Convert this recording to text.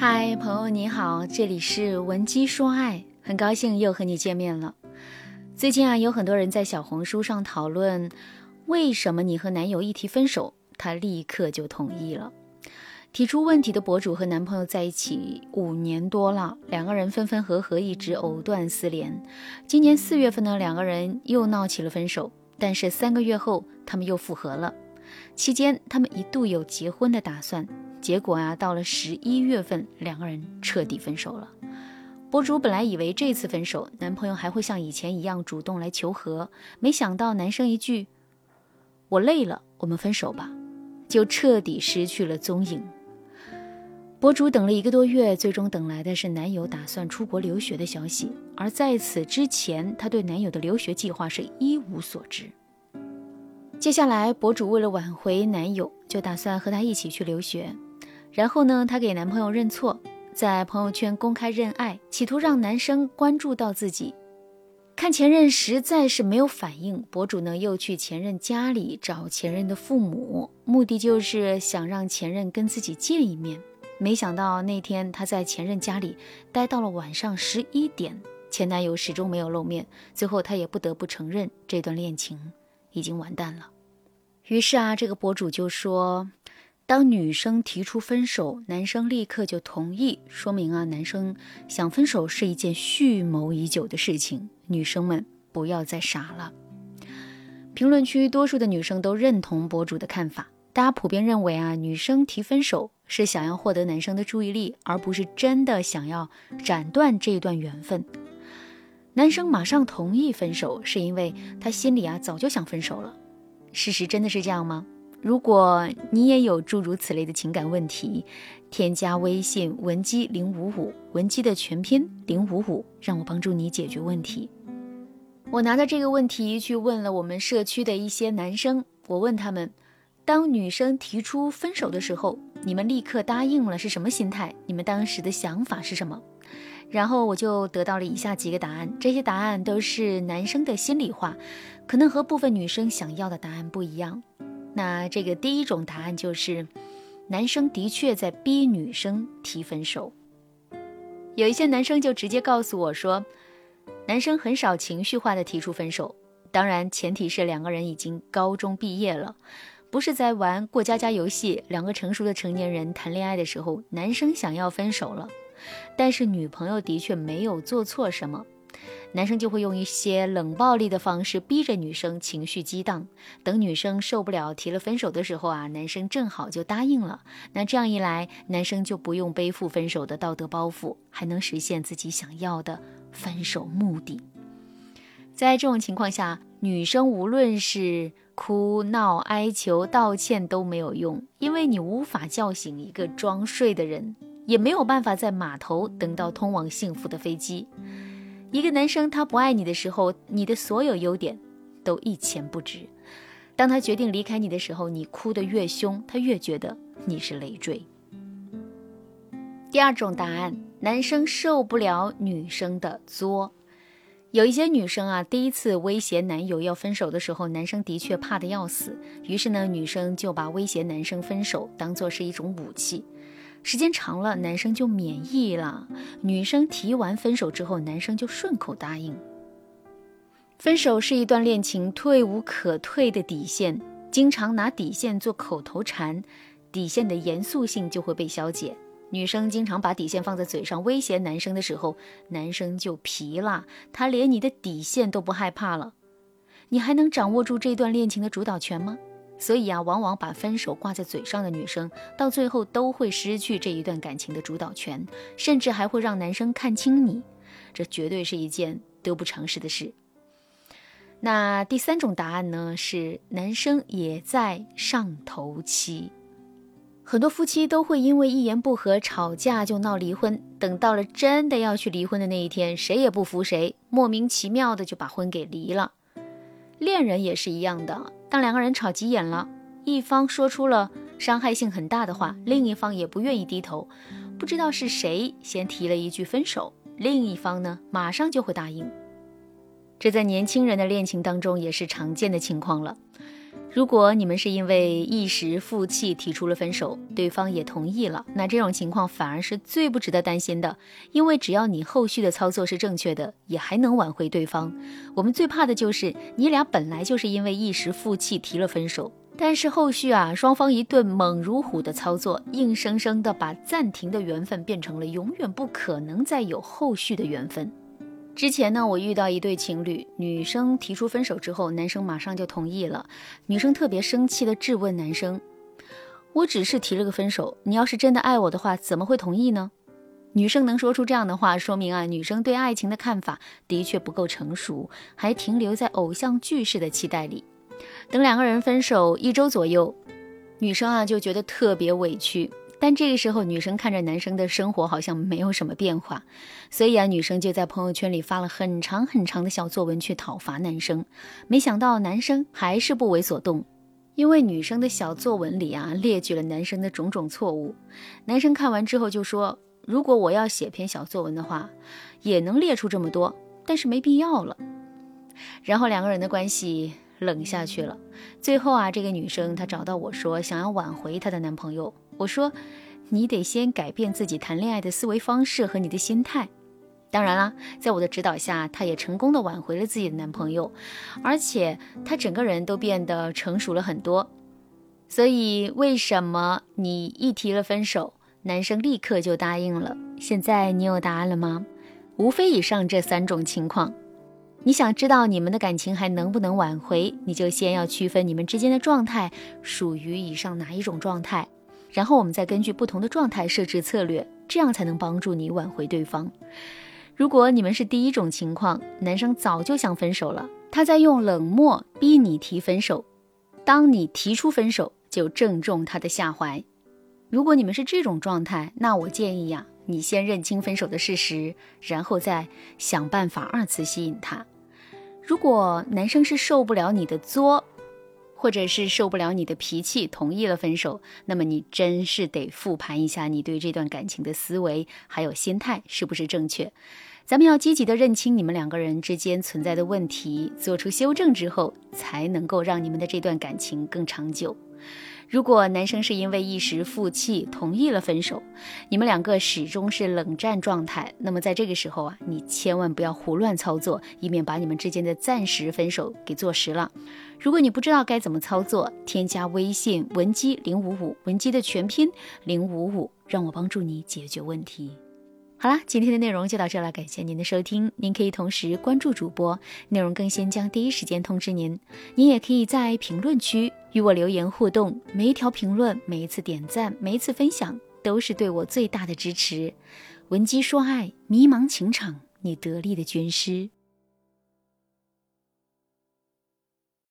嗨，朋友你好，这里是文姬说爱，很高兴又和你见面了。最近有很多人在小红书上讨论，为什么你和男友一提分手，他立刻就同意了。提出问题的博主和男朋友在一起5年多了，两个人分分合合，一直藕断丝连。今年4月份呢，两个人又闹起了分手，但是3个月后他们又复合了。期间他们一度有结婚的打算，结果到了11月份，两个人彻底分手了。博主本来以为这次分手，男朋友还会像以前一样主动来求和，没想到男生一句“我累了，我们分手吧”，就彻底失去了踪影。博主等了1个多月，最终等来的是男友打算出国留学的消息，而在此之前，她对男友的留学计划是一无所知。接下来，博主为了挽回男友，就打算和他一起去留学。然后呢，她给男朋友认错，在朋友圈公开认爱，企图让男生关注到自己。看前任实在是没有反应，博主呢又去前任家里找前任的父母，目的就是想让前任跟自己见一面。没想到那天她在前任家里待到了晚上11点，前男友始终没有露面，最后她也不得不承认这段恋情已经完蛋了。于是这个博主就说，当女生提出分手，男生立刻就同意，说明男生想分手是一件蓄谋已久的事情，女生们不要再傻了。评论区多数的女生都认同博主的看法，大家普遍认为女生提分手是想要获得男生的注意力，而不是真的想要斩断这段缘分。男生马上同意分手，是因为他心里早就想分手了。事实真的是这样吗？如果你也有诸如此类的情感问题，添加微信文姬055，文姬的全拼055，让我帮助你解决问题。我拿着这个问题去问了我们社区的一些男生，我问他们，当女生提出分手的时候，你们立刻答应了是什么心态？你们当时的想法是什么？然后我就得到了以下几个答案，这些答案都是男生的心里话，可能和部分女生想要的答案不一样。那这个第一种答案就是，男生的确在逼女生提分手。有一些男生就直接告诉我说，男生很少情绪化的提出分手，当然前提是两个人已经高中毕业了，不是在玩过家家游戏，两个成熟的成年人谈恋爱的时候，男生想要分手了，但是女朋友的确没有做错什么，男生就会用一些冷暴力的方式逼着女生情绪激荡，等女生受不了提了分手的时候男生正好就答应了，那这样一来，男生就不用背负分手的道德包袱，还能实现自己想要的分手目的。在这种情况下，女生无论是哭闹哀求道歉都没有用，因为你无法叫醒一个装睡的人，也没有办法在码头等到通往幸福的飞机。一个男生他不爱你的时候，你的所有优点都一钱不值。当他决定离开你的时候，你哭得越凶，他越觉得你是累赘。第二种答案，男生受不了女生的作。有一些女生第一次威胁男友要分手的时候，男生的确怕得要死，于是呢，女生就把威胁男生分手当作是一种武器。时间长了，男生就免疫了，女生提完分手之后，男生就顺口答应。分手是一段恋情退无可退的底线，经常拿底线做口头禅，底线的严肃性就会被消解。女生经常把底线放在嘴上威胁男生的时候，男生就皮了，他连你的底线都不害怕了。你还能掌握住这段恋情的主导权吗？所以往往把分手挂在嘴上的女生，到最后都会失去这一段感情的主导权，甚至还会让男生看清你，这绝对是一件得不偿失的事。那第三种答案呢，是男生也在上头期。很多夫妻都会因为一言不合吵架就闹离婚，等到了真的要去离婚的那一天，谁也不服谁，莫名其妙的就把婚给离了。恋人也是一样的，当两个人吵急眼了，一方说出了伤害性很大的话，另一方也不愿意低头，不知道是谁先提了一句分手，另一方呢马上就会答应。这在年轻人的恋情当中也是常见的情况了。 如果你们是因为一时负气提出了分手，对方也同意了，那这种情况反而是最不值得担心的，因为只要你后续的操作是正确的，也还能挽回对方。我们最怕的就是你俩本来就是因为一时负气提了分手，但是后续双方一顿猛如虎的操作，硬生生的把暂停的缘分变成了永远不可能再有后续的缘分。之前呢，我遇到一对情侣，女生提出分手之后，男生马上就同意了。女生特别生气地质问男生：我只是提了个分手，你要是真的爱我的话，怎么会同意呢？女生能说出这样的话，说明女生对爱情的看法的确不够成熟，还停留在偶像剧式的期待里。等两个人分手1周左右，女生就觉得特别委屈。但这个时候，女生看着男生的生活好像没有什么变化，所以女生就在朋友圈里发了很长很长的小作文去讨伐男生。没想到男生还是不为所动，因为女生的小作文里列举了男生的种种错误。男生看完之后就说，如果我要写篇小作文的话，也能列出这么多，但是没必要了。然后两个人的关系冷下去了。最后这个女生她找到我说想要挽回她的男朋友。我说你得先改变自己谈恋爱的思维方式和你的心态。当然啦，在我的指导下，她也成功的挽回了自己的男朋友，而且她整个人都变得成熟了很多。所以为什么你一提了分手，男生立刻就答应了？现在你有答案了吗？无非以上这3种情况。你想知道你们的感情还能不能挽回，你就先要区分你们之间的状态属于以上哪一种状态，然后我们再根据不同的状态设置策略，这样才能帮助你挽回对方。如果你们是第一种情况，男生早就想分手了，他在用冷漠逼你提分手，当你提出分手，就正中他的下怀。如果你们是这种状态，那我建议你先认清分手的事实，然后再想办法2次吸引他。如果男生是受不了你的作，或者是受不了你的脾气，同意了分手，那么你真是得复盘一下你对这段感情的思维还有心态是不是正确。咱们要积极的认清你们2个人之间存在的问题，做出修正之后，才能够让你们的这段感情更长久。如果男生是因为一时负气同意了分手，你们2个始终是冷战状态，那么在这个时候你千万不要胡乱操作，以免把你们之间的暂时分手给坐实了。如果你不知道该怎么操作，添加微信文姬055，文姬的全拼055，让我帮助你解决问题。好啦，今天的内容就到这了，感谢您的收听。您可以同时关注主播，内容更新将第一时间通知您。您也可以在评论区与我留言互动，每一条评论，每一次点赞，每一次分享，都是对我最大的支持。文姬说爱，迷茫情场，你得力的军师。